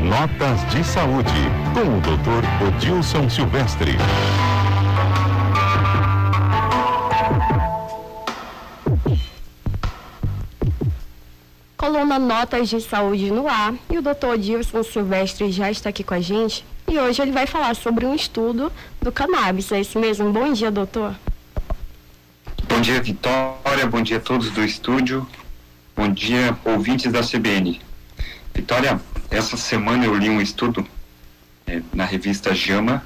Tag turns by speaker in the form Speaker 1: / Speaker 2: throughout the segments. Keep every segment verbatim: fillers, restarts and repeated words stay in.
Speaker 1: Notas de Saúde, com o doutor Odilson Silvestre.
Speaker 2: Coluna Notas de Saúde no ar, e o doutor Odilson Silvestre já está aqui com a gente, e hoje ele vai falar sobre um estudo do cannabis, é isso mesmo? Bom dia, doutor.
Speaker 3: Bom dia, Vitória, bom dia a todos do estúdio, bom dia, ouvintes da C B N. Vitória, essa semana eu li um estudo é, na revista JAMA,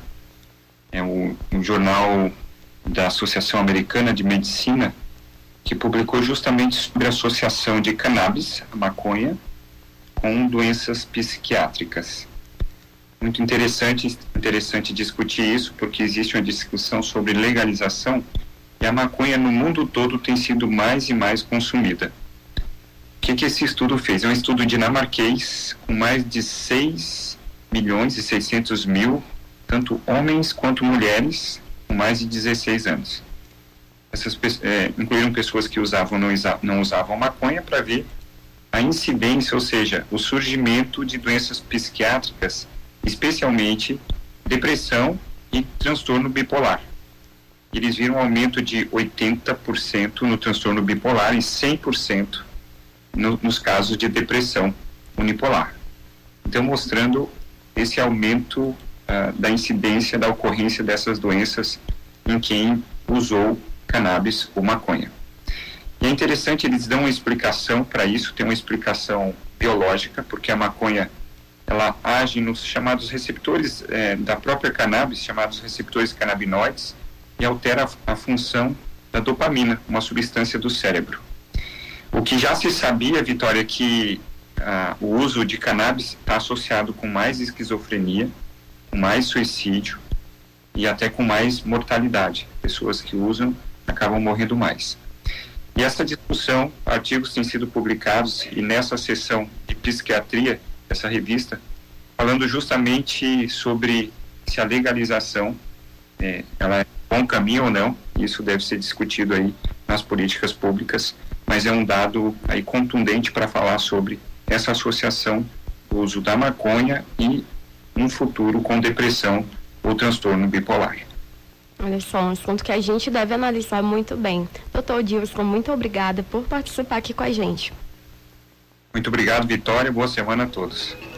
Speaker 3: é um, um jornal da Associação Americana de Medicina, que publicou justamente sobre a associação de cannabis, a maconha, com doenças psiquiátricas. Muito interessante, interessante discutir isso, porque existe uma discussão sobre legalização e a maconha no mundo todo tem sido mais e mais consumida. O que, que esse estudo fez? É um estudo dinamarquês com mais de seis milhões e seiscentos mil, tanto homens quanto mulheres, com mais de dezesseis anos. Essas é, incluíram pessoas que usavam ou não, não usavam maconha para ver a incidência, ou seja, o surgimento de doenças psiquiátricas, especialmente depressão e transtorno bipolar. Eles viram um aumento de oitenta por cento no transtorno bipolar e cem por cento no, nos casos de depressão unipolar. Então, mostrando esse aumento uh, da incidência, da ocorrência dessas doenças em quem usou cannabis ou maconha. E é interessante, eles dão uma explicação para isso, tem uma explicação biológica, porque a maconha, ela age nos chamados receptores eh, da própria cannabis, chamados receptores canabinoides, e altera a, a função da dopamina, uma substância do cérebro. O que já se sabia, Vitória, é que ah, o uso de cannabis está associado com mais esquizofrenia, com mais suicídio e até com mais mortalidade. Pessoas que usam acabam morrendo mais. E essa discussão, artigos têm sido publicados, e nessa sessão de psiquiatria, essa revista, falando justamente sobre se a legalização é, ela é bom caminho ou não. Isso deve ser discutido aí nas políticas públicas, mas é um dado aí contundente para falar sobre essa associação do uso da maconha e um futuro com depressão ou transtorno bipolar.
Speaker 2: Olha só, um assunto que a gente deve analisar muito bem. doutor Odilson, muito obrigada por participar aqui com a gente.
Speaker 3: Muito obrigado, Vitória. Boa semana a todos.